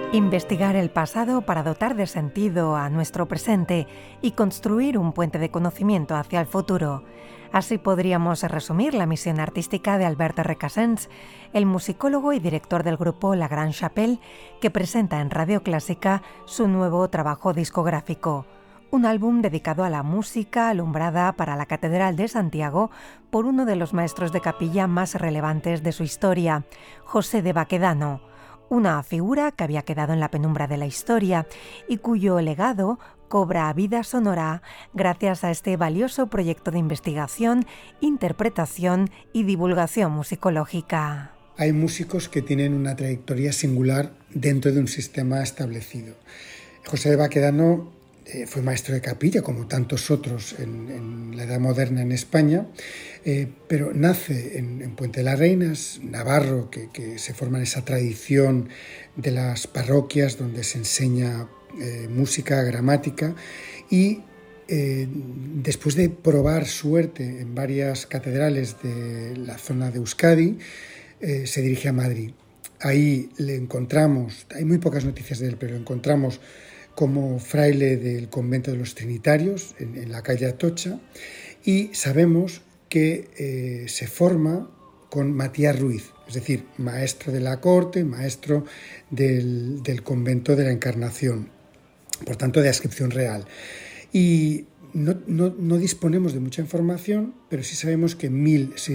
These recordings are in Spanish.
Investigar el pasado para dotar de sentido a nuestro presente y construir un puente de conocimiento hacia el futuro. Así podríamos resumir la misión artística de Albert Recasens, el musicólogo y director del grupo La Grande Chapelle, que presenta en Radio Clásica su nuevo trabajo discográfico. Un álbum dedicado a la música alumbrada para la Catedral de Santiago por uno de los maestros de capilla más relevantes de su historia, José de Baquedano. Una figura que había quedado en la penumbra de la historia y cuyo legado cobra vida sonora gracias a este valioso proyecto de investigación, interpretación y divulgación musicológica. Hay músicos que tienen una trayectoria singular dentro de un sistema establecido. José de Baquedano fue maestro de capilla, como tantos otros en la Edad Moderna en España, pero nace en Puente de las Reinas, navarro, que se forma en esa tradición de las parroquias donde se enseña música, gramática, y después de probar suerte en varias catedrales de la zona de Euskadi, se dirige a Madrid. Ahí le encontramos, hay muy pocas noticias de él, pero lo encontramos como fraile del convento de los Trinitarios en la calle Atocha, y sabemos que se forma con Matías Ruiz, es decir, maestro de la corte, maestro del convento de la Encarnación, por tanto de adscripción real. Y no disponemos de mucha información, pero sí sabemos que en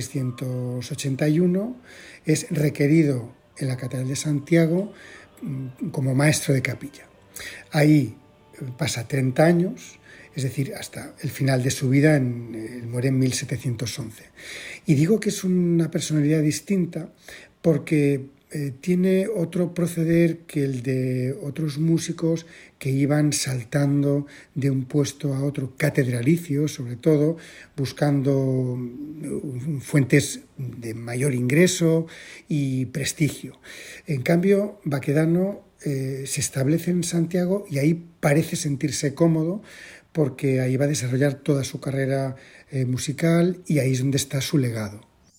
1681 es requerido en la Catedral de Santiago como maestro de capilla. Ahí pasa 30 años, es decir, hasta el final de su vida, él muere en 1711. Y digo que es una personalidad distinta porque tiene otro proceder que el de otros músicos que iban saltando de un puesto a otro, catedralicio sobre todo, buscando fuentes de mayor ingreso y prestigio. En cambio, Baquedano se establece en Santiago y ahí parece sentirse cómodo porque ahí va a desarrollar toda su carrera musical y ahí es donde está su legado.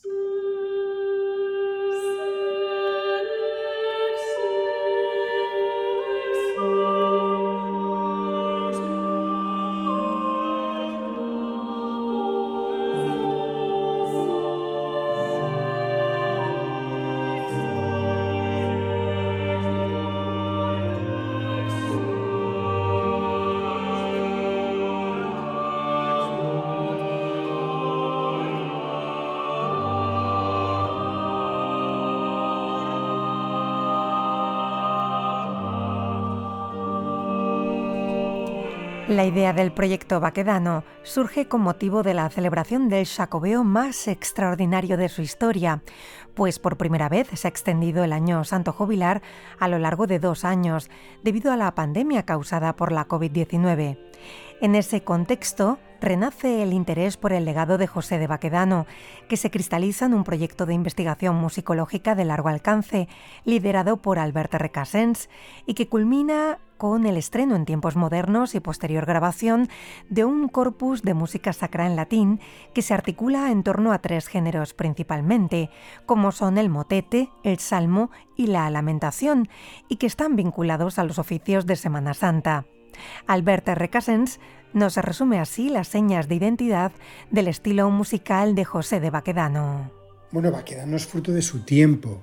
La idea del proyecto Baquedano surge con motivo de la celebración del Xacobeo más extraordinario de su historia, pues por primera vez se ha extendido el Año Santo Jubilar a lo largo de 2 años, debido a la pandemia causada por la COVID-19. En ese contexto, renace el interés por el legado de José de Baquedano, que se cristaliza en un proyecto de investigación musicológica de largo alcance, liderado por Albert Recasens, y que culmina con el estreno en tiempos modernos y posterior grabación de un corpus de música sacra en latín que se articula en torno a 3 géneros principalmente, como son el motete, el salmo y la lamentación, y que están vinculados a los oficios de Semana Santa. Albert Recasens nos resume así las señas de identidad del estilo musical de José de Baquedano. Bueno, Baquedano es fruto de su tiempo.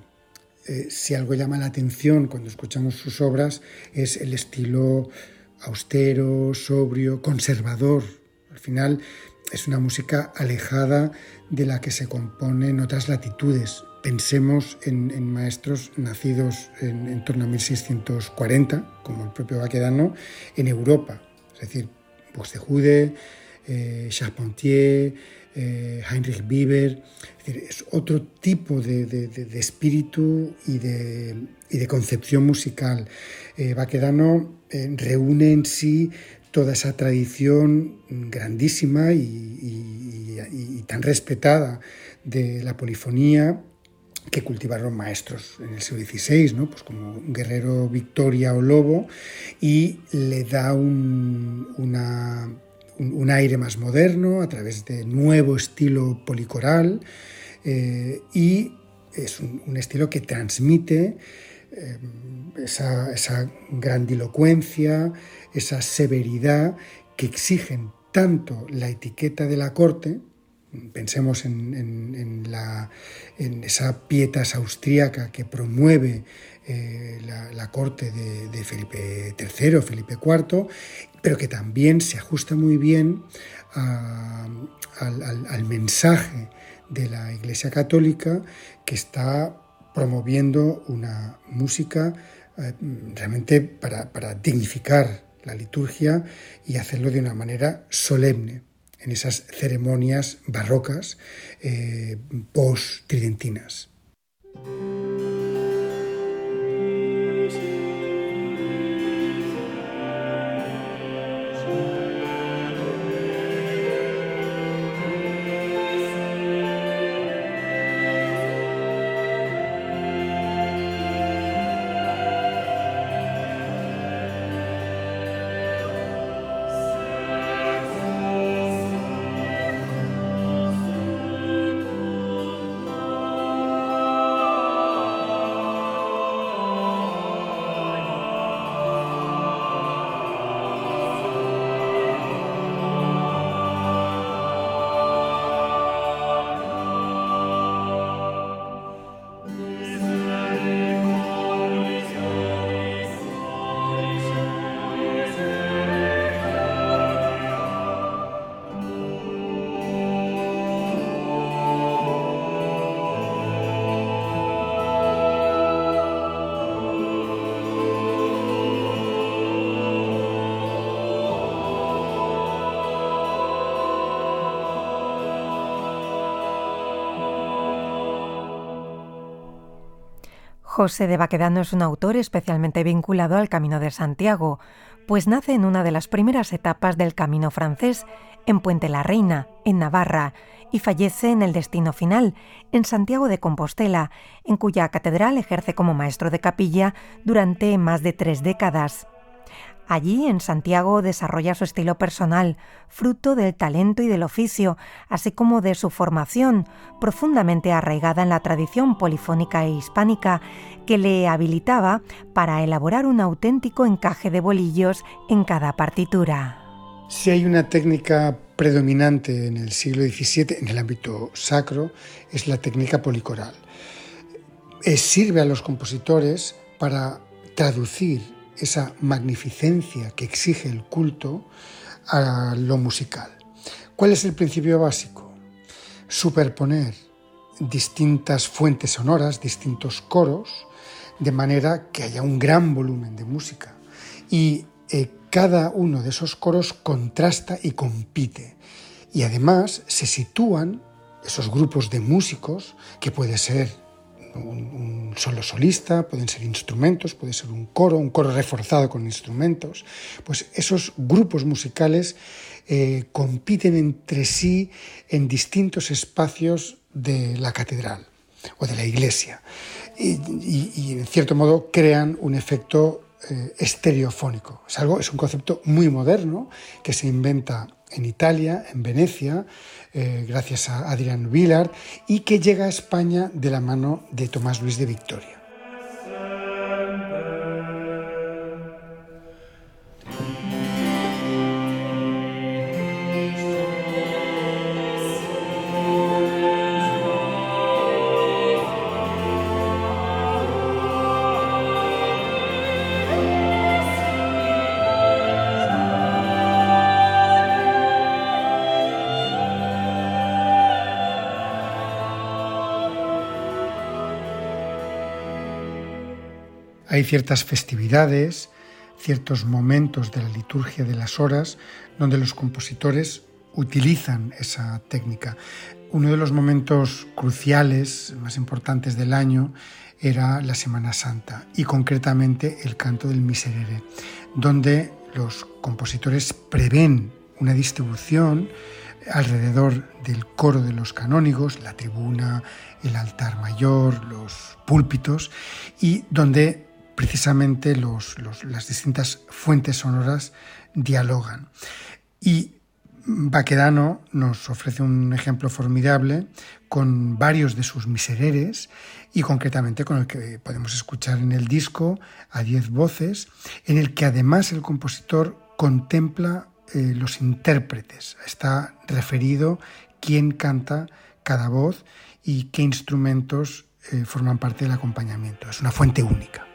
Si algo llama la atención cuando escuchamos sus obras es el estilo austero, sobrio, conservador. Al final es una música alejada de la que se compone en otras latitudes. Pensemos en maestros nacidos en torno a 1640, como el propio Baquedano, en Europa. Es decir, Buxtehude, Charpentier, Heinrich Bieber. Es decir, es otro tipo de espíritu y de concepción musical. Baquedano reúne en sí toda esa tradición grandísima y tan respetada de la polifonía que cultivaron maestros en el siglo XVI, ¿no? Pues como Guerrero, Victoria o Lobo, y le da un aire más moderno a través de nuevo estilo policoral, y es un estilo que transmite esa grandilocuencia, esa severidad que exigen tanto la etiqueta de la corte. Pensemos en esa pietas austríaca que promueve la corte de Felipe III, Felipe IV, pero que también se ajusta muy bien al mensaje de la Iglesia Católica, que está promoviendo una música realmente para dignificar la liturgia y hacerlo de una manera solemne en esas ceremonias barrocas post-tridentinas. José de Baquedano es un autor especialmente vinculado al Camino de Santiago, pues nace en una de las primeras etapas del Camino francés, en Puente la Reina, en Navarra, y fallece en el destino final, en Santiago de Compostela, en cuya catedral ejerce como maestro de capilla durante más de 3 décadas. Allí, en Santiago, desarrolla su estilo personal, fruto del talento y del oficio, así como de su formación, profundamente arraigada en la tradición polifónica e hispánica, que le habilitaba para elaborar un auténtico encaje de bolillos en cada partitura. Si hay una técnica predominante en el siglo XVII en el ámbito sacro, es la técnica policoral. Sirve a los compositores para traducir esa magnificencia que exige el culto a lo musical. ¿Cuál es el principio básico? Superponer distintas fuentes sonoras, distintos coros, de manera que haya un gran volumen de música. Y cada uno de esos coros contrasta y compite. Y además se sitúan esos grupos de músicos, que puede ser un solo solista, pueden ser instrumentos, puede ser un coro reforzado con instrumentos. Pues esos grupos musicales compiten entre sí en distintos espacios de la catedral o de la iglesia y en cierto modo crean un efecto estereofónico. Es un concepto muy moderno que se inventa en Italia, en Venecia, gracias a Adrian Villard, y que llega a España de la mano de Tomás Luis de Victoria. Hay ciertas festividades, ciertos momentos de la liturgia de las horas donde los compositores utilizan esa técnica. Uno de los momentos cruciales, más importantes del año, era la Semana Santa y concretamente el canto del Miserere, donde los compositores prevén una distribución alrededor del coro de los canónigos, la tribuna, el altar mayor, los púlpitos, y donde precisamente las distintas fuentes sonoras dialogan. Y Baquedano nos ofrece un ejemplo formidable con varios de sus misereres y concretamente con el que podemos escuchar en el disco a 10 voces, en el que además el compositor contempla los intérpretes. Está referido quién canta cada voz y qué instrumentos forman parte del acompañamiento. Es una fuente única.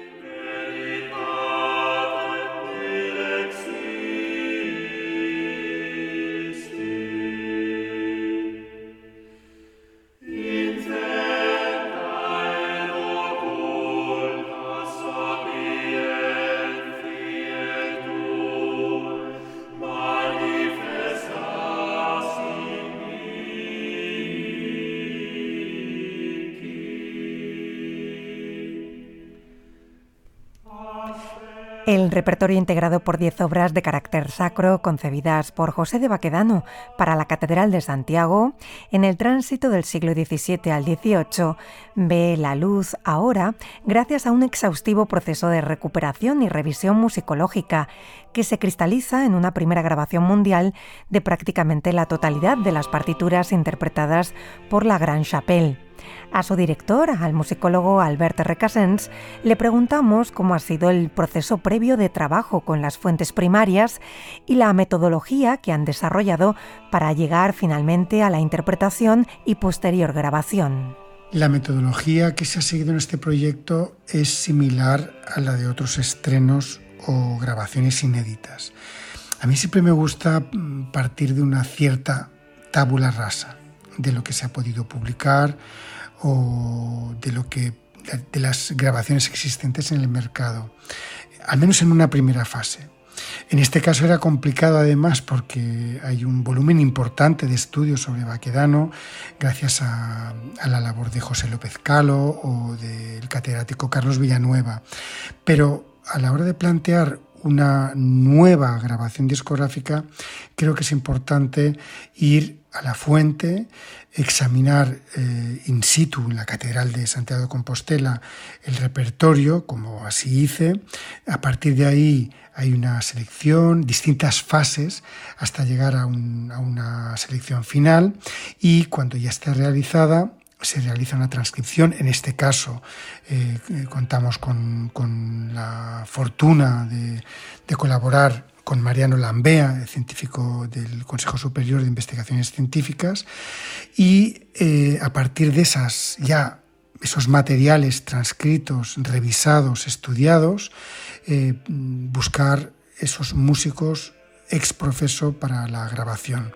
El repertorio integrado por 10 obras de carácter sacro concebidas por José de Baquedano para la Catedral de Santiago en el tránsito del siglo XVII al XVIII ve la luz ahora gracias a un exhaustivo proceso de recuperación y revisión musicológica que se cristaliza en una primera grabación mundial de prácticamente la totalidad de las partituras interpretadas por la Grande Chapelle. A su director, al musicólogo Albert Recasens, le preguntamos cómo ha sido el proceso previo de trabajo con las fuentes primarias y la metodología que han desarrollado para llegar finalmente a la interpretación y posterior grabación. La metodología que se ha seguido en este proyecto es similar a la de otros estrenos o grabaciones inéditas. A mí siempre me gusta partir de una cierta tabula rasa de lo que se ha podido publicar o de las grabaciones existentes en el mercado, al menos en una primera fase. En este caso era complicado además porque hay un volumen importante de estudios sobre Baquedano gracias a la labor de José López Calo o del catedrático Carlos Villanueva. Pero a la hora de plantear una nueva grabación discográfica, creo que es importante ir a la fuente, examinar in situ en la Catedral de Santiago de Compostela el repertorio, como así hice. A partir de ahí hay una selección, distintas fases, hasta llegar a una selección final, y cuando ya esté realizada, se realiza una transcripción. En este caso contamos con la fortuna de colaborar con Mariano Lambea, científico del Consejo Superior de Investigaciones Científicas, y a partir de esos materiales transcritos, revisados, estudiados, buscar esos músicos ex professo para la grabación.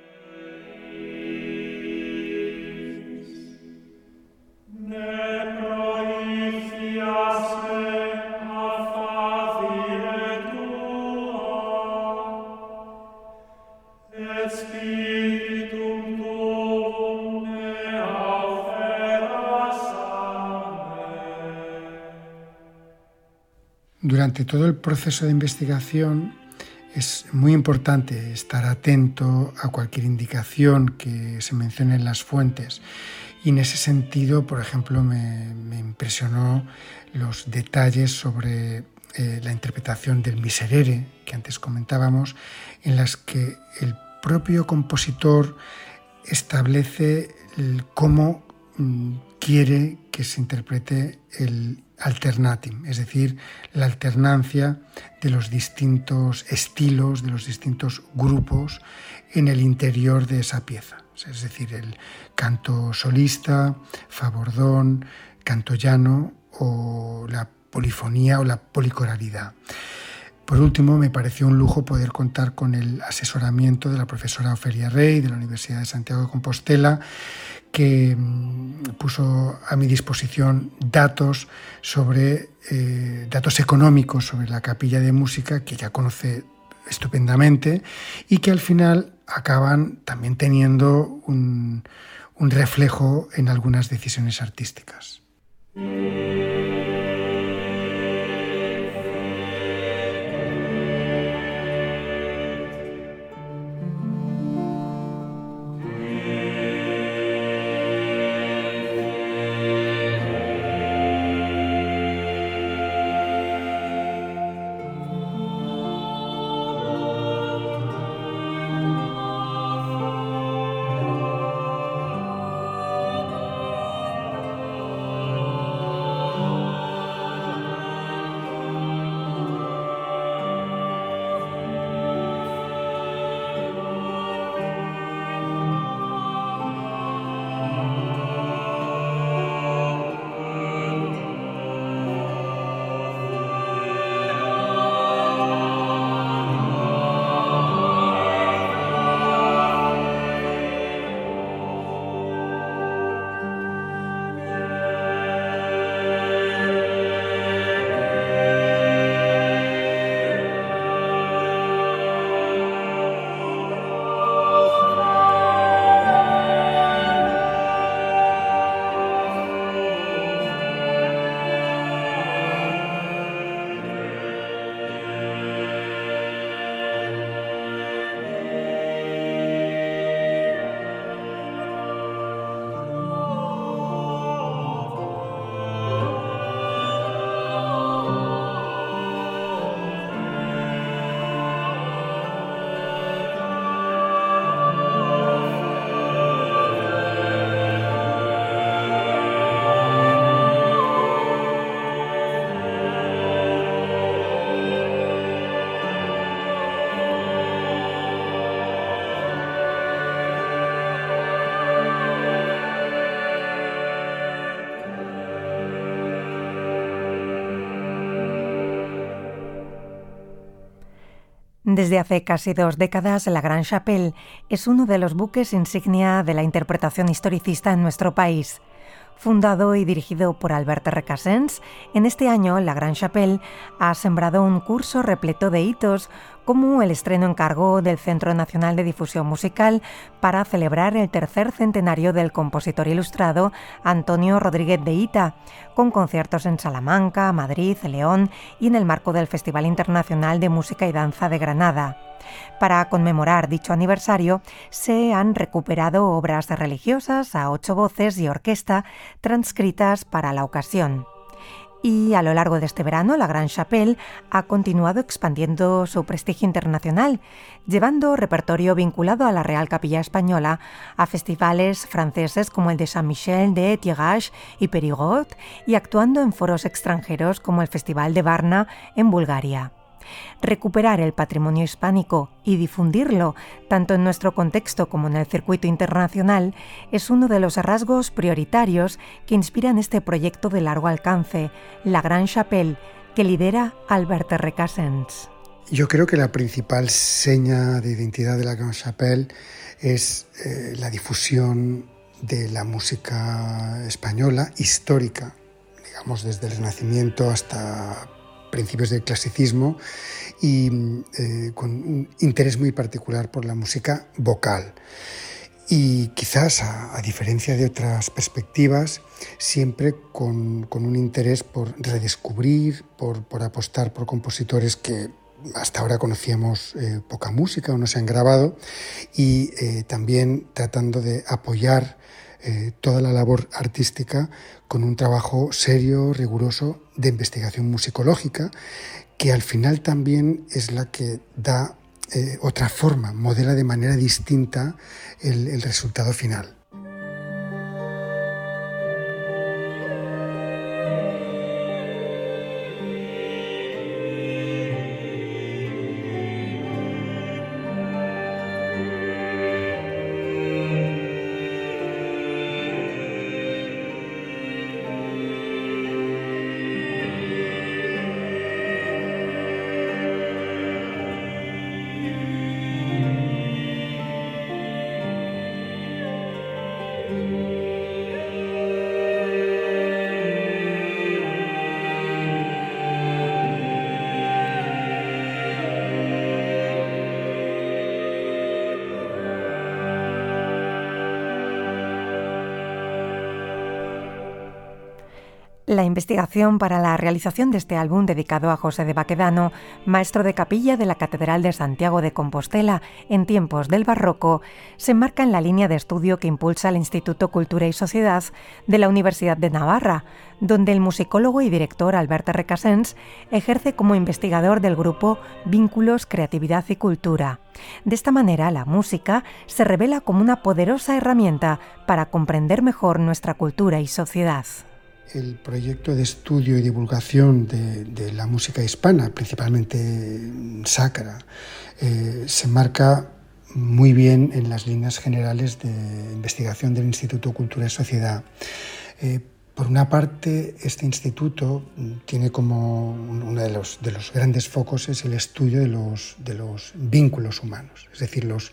Durante todo el proceso de investigación es muy importante estar atento a cualquier indicación que se mencione en las fuentes. Y en ese sentido, por ejemplo, me impresionó los detalles sobre la interpretación del Miserere, que antes comentábamos, en las que el propio compositor establece cómo quiere que se interprete el alternatim, es decir, la alternancia de los distintos estilos, de los distintos grupos en el interior de esa pieza. Es decir, el canto solista, favordón, canto llano o la polifonía o la policoralidad. Por último, me pareció un lujo poder contar con el asesoramiento de la profesora Ofelia Rey de la Universidad de Santiago de Compostela, que puso a mi disposición datos económicos sobre la capilla de música, que ya conoce estupendamente, y que al final acaban también teniendo un reflejo en algunas decisiones artísticas. Desde hace casi 2 décadas, La Grande Chapelle es uno de los buques insignia de la interpretación historicista en nuestro país. Fundado y dirigido por Albert Recasens, en este año La Grande Chapelle ha sembrado un curso repleto de hitos, como el estreno en cargo del Centro Nacional de Difusión Musical para celebrar el 3er centenario del compositor ilustrado Antonio Rodríguez de Hita, con conciertos en Salamanca, Madrid, León y en el marco del Festival Internacional de Música y Danza de Granada. Para conmemorar dicho aniversario, se han recuperado obras religiosas a 8 voces y orquesta transcritas para la ocasión. Y a lo largo de este verano, La Grande Chapelle ha continuado expandiendo su prestigio internacional, llevando repertorio vinculado a la Real Capilla Española a festivales franceses como el de Saint-Michel de Thiérache y Périgord, y actuando en foros extranjeros como el Festival de Varna en Bulgaria. Recuperar el patrimonio hispánico y difundirlo, tanto en nuestro contexto como en el circuito internacional, es uno de los rasgos prioritarios que inspiran este proyecto de largo alcance, La Grande Chapelle, que lidera Albert Recasens. Yo creo que la principal seña de identidad de La Grande Chapelle es la difusión de la música española histórica, digamos desde el Renacimiento hasta principios del clasicismo, y con un interés muy particular por la música vocal. Y quizás, a diferencia de otras perspectivas, siempre con un interés por redescubrir, por apostar por compositores que hasta ahora conocíamos poca música o no se han grabado, y también tratando de apoyar toda la labor artística con un trabajo serio, riguroso, de investigación musicológica, que al final también es la que da otra forma, modela de manera distinta el resultado final. La investigación para la realización de este álbum dedicado a José de Baquedano, maestro de capilla de la Catedral de Santiago de Compostela en tiempos del Barroco, se enmarca en la línea de estudio que impulsa el Instituto Cultura y Sociedad de la Universidad de Navarra, donde el musicólogo y director Albert Recasens ejerce como investigador del grupo Vínculos, Creatividad y Cultura. De esta manera, la música se revela como una poderosa herramienta para comprender mejor nuestra cultura y sociedad. El proyecto de estudio y divulgación de la música hispana, principalmente sacra, se marca muy bien en las líneas generales de investigación del Instituto Cultura y Sociedad. Por una parte, este instituto tiene como uno de los grandes focos es el estudio de los vínculos humanos, es decir, los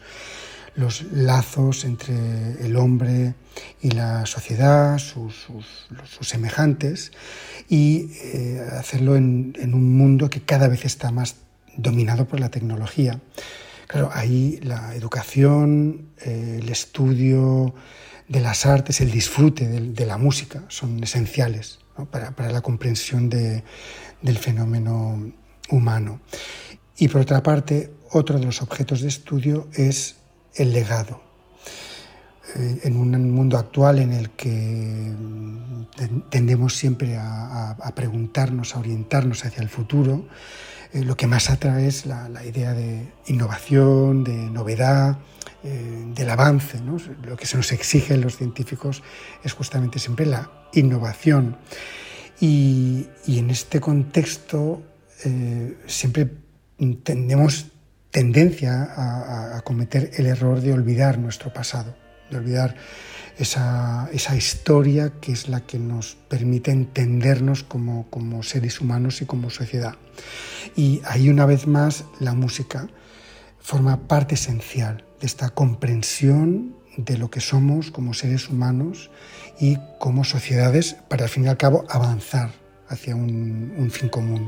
lazos entre el hombre y la sociedad, sus semejantes, y hacerlo en un mundo que cada vez está más dominado por la tecnología. Claro, ahí la educación, el estudio de las artes, el disfrute de la música son esenciales, ¿no? para la comprensión del fenómeno humano. Y por otra parte, otro de los objetos de estudio es el legado. En un mundo actual en el que tendemos siempre a preguntarnos, a orientarnos hacia el futuro, lo que más atrae es la idea de innovación, de novedad, del avance, ¿no? Lo que se nos exige a los científicos es justamente siempre la innovación. Y en este contexto siempre tenemos tendencia a cometer el error de olvidar nuestro pasado, de olvidar esa historia que es la que nos permite entendernos como seres humanos y como sociedad. Y ahí, una vez más, la música forma parte esencial de esta comprensión de lo que somos como seres humanos y como sociedades para, al fin y al cabo, avanzar hacia un fin común.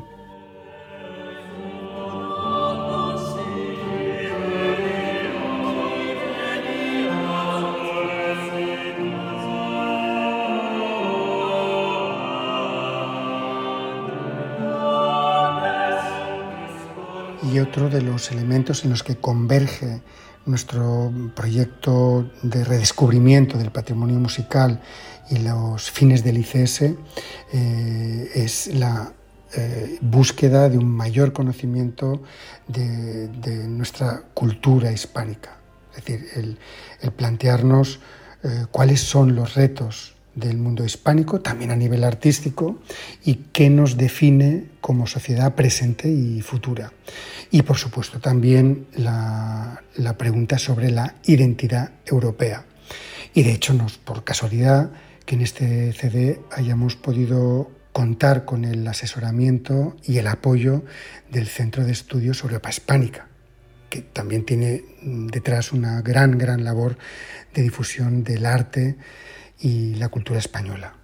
Y otro de los elementos en los que converge nuestro proyecto de redescubrimiento del patrimonio musical y los fines del ICS es la búsqueda de un mayor conocimiento de nuestra cultura hispánica. Es decir, el plantearnos cuáles son los retos del mundo hispánico, también a nivel artístico, y qué nos define como sociedad presente y futura. Y, por supuesto, también la pregunta sobre la identidad europea. Y, de hecho, no es por casualidad que en este CD hayamos podido contar con el asesoramiento y el apoyo del Centro de Estudios Europa Hispánica, que también tiene detrás una gran labor de difusión del arte y la cultura española.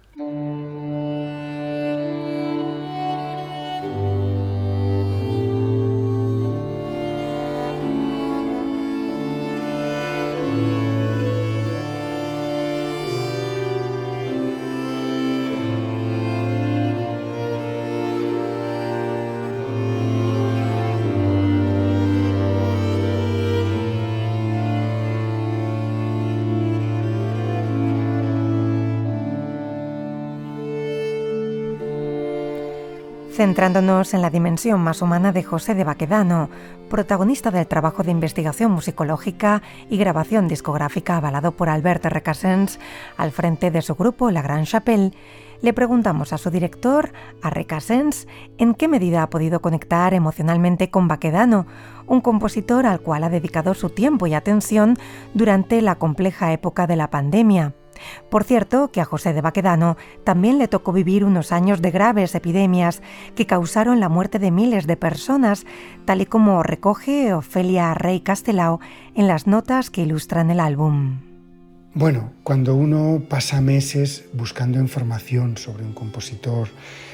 Centrándonos en la dimensión más humana de José de Baquedano, protagonista del trabajo de investigación musicológica y grabación discográfica avalado por Albert Recasens al frente de su grupo La Grande Chapelle, le preguntamos a su director, a Recasens, en qué medida ha podido conectar emocionalmente con Baquedano, un compositor al cual ha dedicado su tiempo y atención durante la compleja época de la pandemia. Por cierto, que a José de Baquedano también le tocó vivir unos años de graves epidemias que causaron la muerte de miles de personas, tal y como recoge Ofelia Rey Castelao en las notas que ilustran el álbum. Bueno, cuando uno pasa meses buscando información sobre un compositor,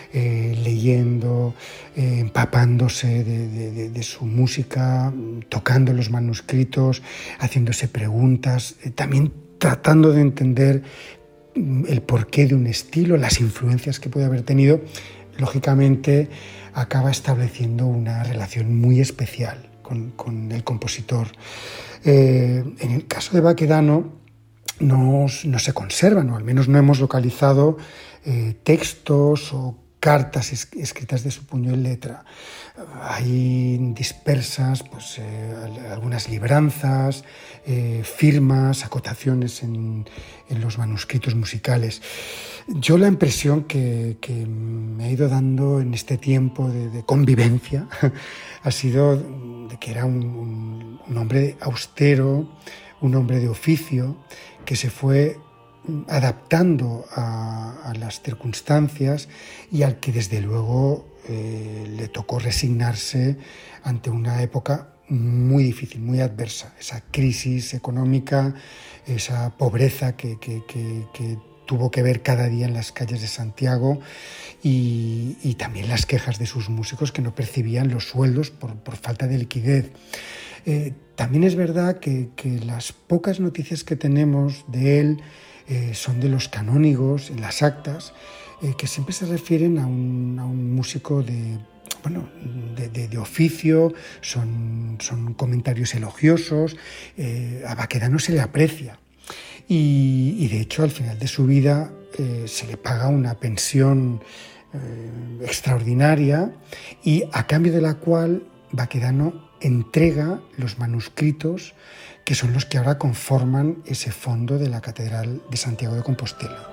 leyendo, empapándose de su música, tocando los manuscritos, haciéndose preguntas, también tratando de entender el porqué de un estilo, las influencias que puede haber tenido, lógicamente acaba estableciendo una relación muy especial con el compositor. En el caso de Baquedano no se conservan, o al menos no hemos localizado textos o cartas escritas de su puño y letra. Hay dispersas algunas libranzas, firmas, acotaciones en los manuscritos musicales. Yo la impresión que me ha ido dando en este tiempo de convivencia ha sido de que era un hombre austero, un hombre de oficio, que se fue adaptando a las circunstancias y al que desde luego le tocó resignarse ante una época muy difícil, muy adversa, esa crisis económica, esa pobreza que tuvo que ver cada día en las calles de Santiago y también las quejas de sus músicos que no percibían los sueldos por falta de liquidez. También es verdad que las pocas noticias que tenemos de él son de los canónigos, en las actas, que siempre se refieren a un músico de oficio, son comentarios elogiosos, a Baquedano se le aprecia. Y de hecho, al final de su vida se le paga una pensión extraordinaria y a cambio de la cual Baquedano entrega los manuscritos que son los que ahora conforman ese fondo de la Catedral de Santiago de Compostela.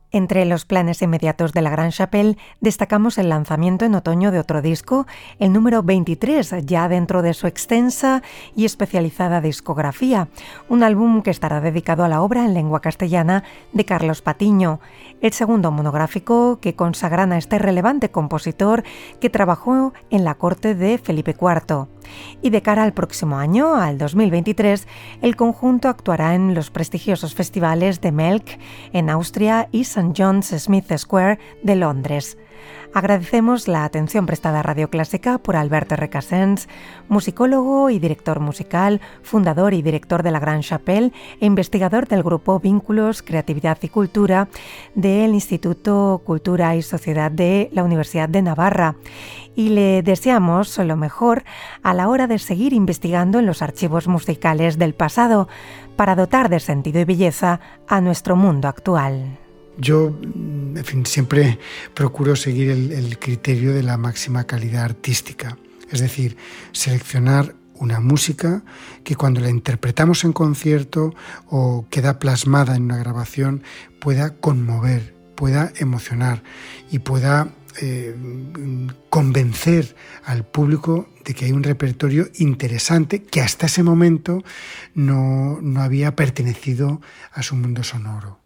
Entre los planes inmediatos de la Grande Chapelle destacamos el lanzamiento en otoño de otro disco, el número 23, ya dentro de su extensa y especializada discografía, un álbum que estará dedicado a la obra en lengua castellana de Carlos Patiño, el segundo monográfico que consagran a este relevante compositor que trabajó en la corte de Felipe IV. Y de cara al próximo año, al 2023, el conjunto actuará en los prestigiosos festivales de Melk en Austria y St. John's Smith Square de Londres. Agradecemos la atención prestada a Radio Clásica por Albert Recasens, musicólogo y director musical, fundador y director de la Grande Chapelle e investigador del grupo Vínculos, Creatividad y Cultura del Instituto Cultura y Sociedad de la Universidad de Navarra. Y le deseamos lo mejor a la hora de seguir investigando en los archivos musicales del pasado para dotar de sentido y belleza a nuestro mundo actual. Yo, en fin, siempre procuro seguir el criterio de la máxima calidad artística, es decir, seleccionar una música que cuando la interpretamos en concierto o queda plasmada en una grabación pueda conmover, pueda emocionar y pueda convencer al público de que hay un repertorio interesante que hasta ese momento no había pertenecido a su mundo sonoro.